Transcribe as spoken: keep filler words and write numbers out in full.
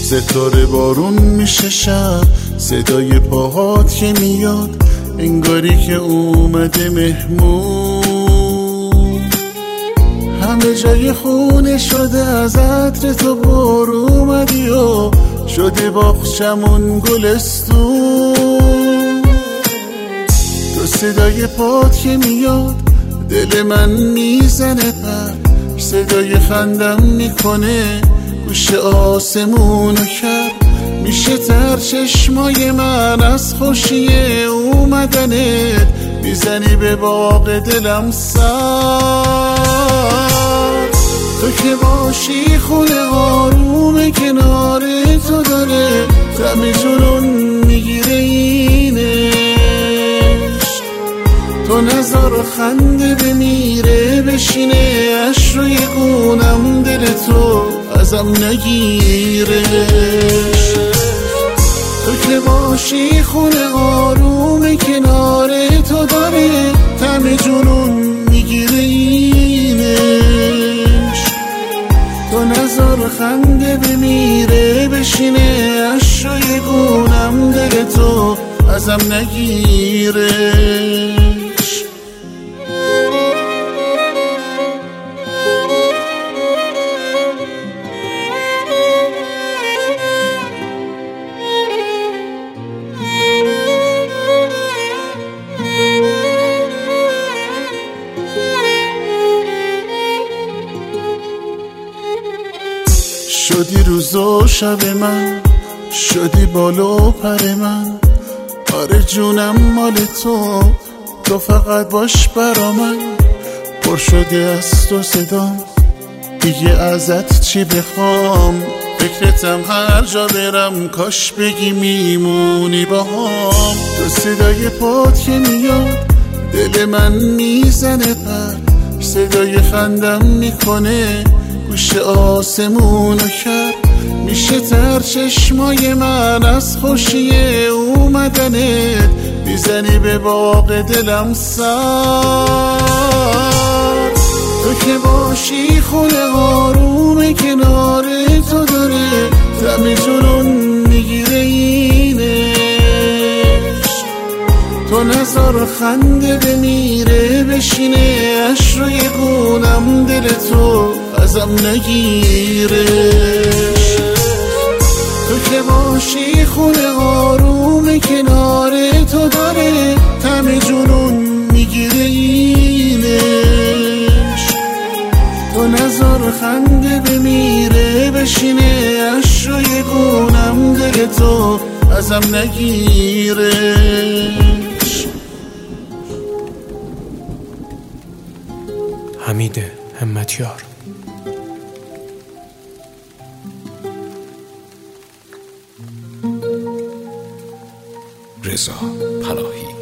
ستاره بارون میشه شب، صدای پاهات که میاد انگاری که اومده مهمون. همه جای خونه شده از عطر تو بر اومدی و شده باغچمون گلستون. تو صدای پات که میاد دل من میزنه پر، صدای خندم میکنه گوش آسمونو کرد. میشه تر چشمای من از خوشی اومدنت، میزنی به باغ دلم سر. تو که باشی خونه آروم کنار تو داره دم جنون میگیره اینش. تو نظر خنده بمیره بشینه اش روی گونم، دل تو ازم نگیرش. تو که باشی خونه آروم کنار تو داره دم جنون میگیره اینش. تو نظر خنده بمیره بشینه اش روی گونم، دل تو ازم نگیرش. شدی روز و شب من، شدی بالا و پر من. آره جونم مال تو، تو فقط باش برا من. پر شده از تو صدام، دیگه ازت چی بخوام. فکرتم هر جا برم، کاش بگی میمونی باهام. تو صدای پات که میاد دل من میزنه پر، صدای خندم میکنه گوش آسمونو کرد. میشه تر چشمای من از خوشی اومدنت، میزنی به باغ دلم سر. تو که باشی خونه آروم کنار تو داره دم جنون میگیره اینش. تو نظر خنده بمیره بشینه اش روی گونم، دل تو ازم نگیرش. تو که باشی خونه آروم کنار تو داره دم جنون میگیره اینش. تو نظر خنده بمیره بشینه اش روی گونم، دل تو ازم نگیرش. حمید همتیار. رضا پناهی.